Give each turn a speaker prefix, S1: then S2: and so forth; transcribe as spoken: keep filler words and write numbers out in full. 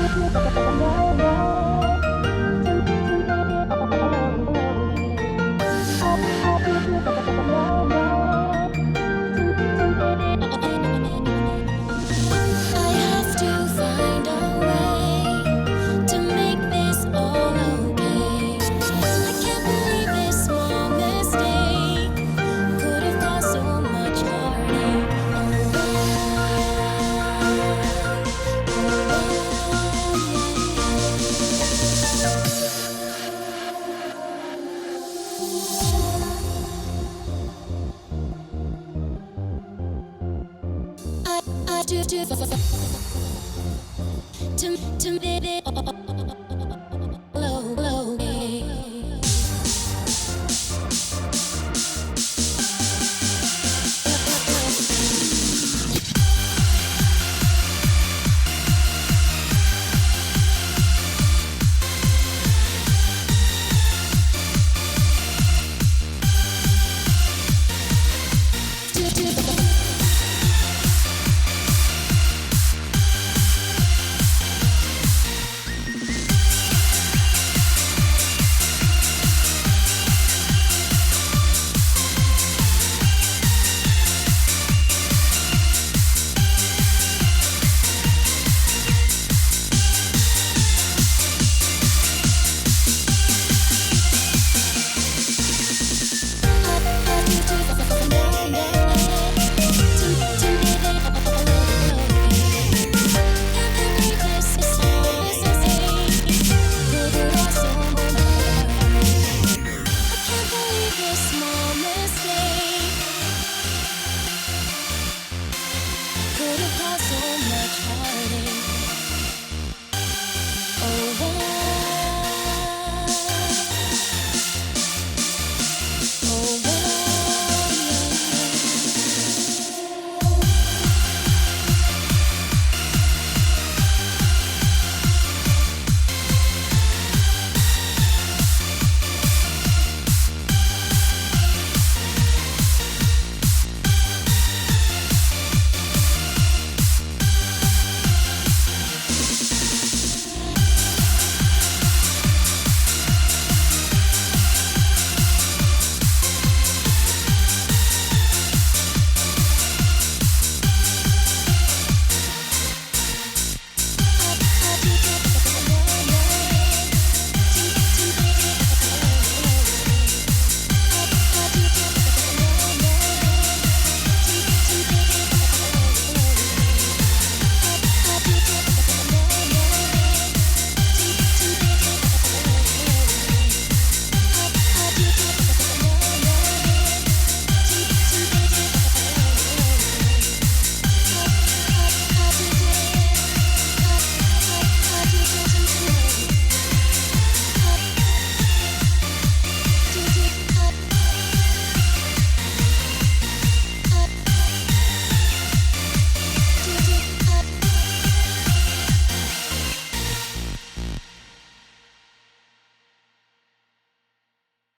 S1: have to find a way to make this all okay. I can't believe this small mistake could have caused so much heartache. I, I do, do, to, to make it all okay. Could have caused so much heartache.